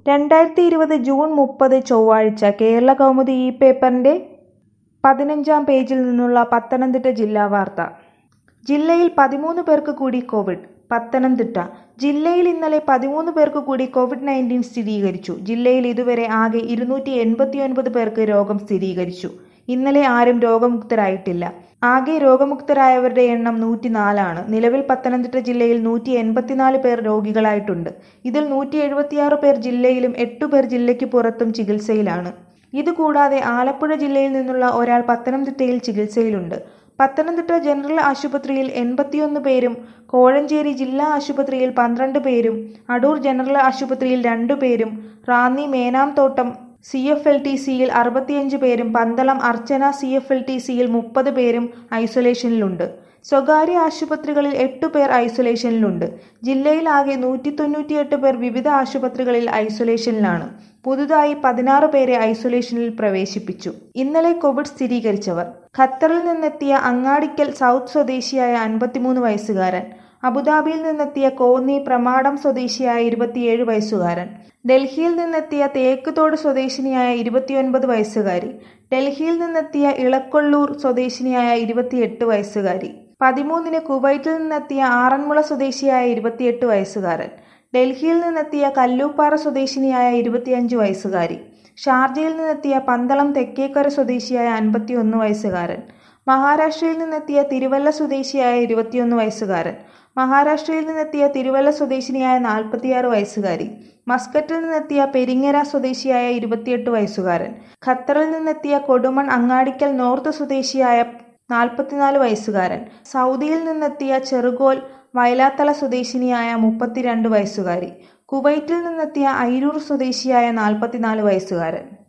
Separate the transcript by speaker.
Speaker 1: 2020 June 30 ചൊവ്വാഴ്ച കേരളകൗമുദി ഈ പേപ്പറിന്റെ 15-ാം പേജിൽ നിന്നുള്ള പത്തനംതിട്ട ജില്ലാ വാർത്ത. ജില്ലയിൽ 13 പേർക്ക് കൂടി കോവിഡ്. പത്തനംതിട്ട ജില്ലയിൽ ഇന്നലെ 13 പേർക്ക് കൂടി കോവിഡ്-19 സ്ഥിരീകരിച്ചു. ജില്ലയിൽ ഇതുവരെ ആകെ 289 പേർക്ക് രോഗം സ്ഥിരീകരിച്ചു. ഇന്നലെ ആരും രോഗമുക്തരായിട്ടില്ല. ആകെ രോഗമുക്തരായവരുടെ എണ്ണം 104 ആണ്. നിലവിൽ പത്തനംതിട്ട ജില്ലയിൽ 184 പേർ രോഗികളായിട്ടുണ്ട്. ഇതിൽ 176 പേർ ജില്ലയിലും 8 പേർ ജില്ലയ്ക്ക് പുറത്തും ചികിത്സയിലാണ്. ഇതുകൂടാതെ ആലപ്പുഴ ജില്ലയിൽ നിന്നുള്ള ഒരാൾ പത്തനംതിട്ടയിൽ ചികിത്സയിലുണ്ട്. പത്തനംതിട്ട ജനറൽ ആശുപത്രിയിൽ 81 പേരും കോഴഞ്ചേരി ജില്ലാ ആശുപത്രിയിൽ 12 പേരും അടൂർ ജനറൽ ആശുപത്രിയിൽ 2 പേരും റാന്നി മേനാംതോട്ടം CFLTCയിൽ 65 പേരും പന്തളം അർച്ചന CFLTCയിൽ 30 പേരും ഐസൊലേഷനിലുണ്ട്. സ്വകാര്യ ആശുപത്രികളിൽ 8 പേർ ഐസൊലേഷനിലുണ്ട്. ജില്ലയിൽ ആകെ 198 പേർ വിവിധ ആശുപത്രികളിൽ ഐസൊലേഷനിലാണ്. പുതുതായി 16 പേരെ ഐസൊലേഷനിൽ പ്രവേശിപ്പിച്ചു. ഇന്നലെ കോവിഡ് സ്ഥിരീകരിച്ചവർ: ഖത്തറിൽ നിന്നെത്തിയ അങ്ങാടിക്കൽ സൗത്ത് സ്വദേശിയായ 53 വയസ്സുകാരൻ, അബുദാബിയിൽ നിന്നെത്തിയ കോന്നി പ്രമാടം സ്വദേശിയായ 27 വയസ്സുകാരൻ, ഡൽഹിയിൽ നിന്നെത്തിയ തേക്കുതോട് സ്വദേശിനിയായ 29 വയസ്സുകാരി, ഡൽഹിയിൽ നിന്നെത്തിയ ഇളക്കൊള്ളൂർ സ്വദേശിനിയായ 28 വയസ്സുകാരി, 13-ന് കുവൈറ്റിൽ നിന്നെത്തിയ ആറന്മുള സ്വദേശിയായ 28 വയസ്സുകാരൻ, ഡൽഹിയിൽ നിന്നെത്തിയ കല്ലൂപ്പാറ സ്വദേശിനിയായ 25 വയസ്സുകാരി, ഷാർജയിൽ നിന്നെത്തിയ പന്തളം തെക്കേക്കര സ്വദേശിയായ 51 വയസ്സുകാരൻ, മഹാരാഷ്ട്രയിൽ നിന്നെത്തിയ തിരുവല്ല സ്വദേശിയായ 21 വയസ്സുകാരൻ, മഹാരാഷ്ട്രയിൽ നിന്നെത്തിയ തിരുവല്ല സ്വദേശിനിയായ 46 വയസ്സുകാരി, മസ്കറ്റിൽ നിന്നെത്തിയ പെരിങ്ങര സ്വദേശിയായ 28 വയസ്സുകാരൻ, ഖത്തറിൽ നിന്നെത്തിയ കൊടുമൺ അങ്ങാടിക്കൽ നോർത്ത് സ്വദേശിയായ 44 വയസ്സുകാരൻ, സൗദിയിൽ നിന്നെത്തിയ ചെറുകോൽ വയലാത്തല സ്വദേശിനിയായ 32 വയസ്സുകാരി, കുവൈറ്റിൽ നിന്നെത്തിയ അയിരൂർ സ്വദേശിയായ 44 വയസ്സുകാരൻ.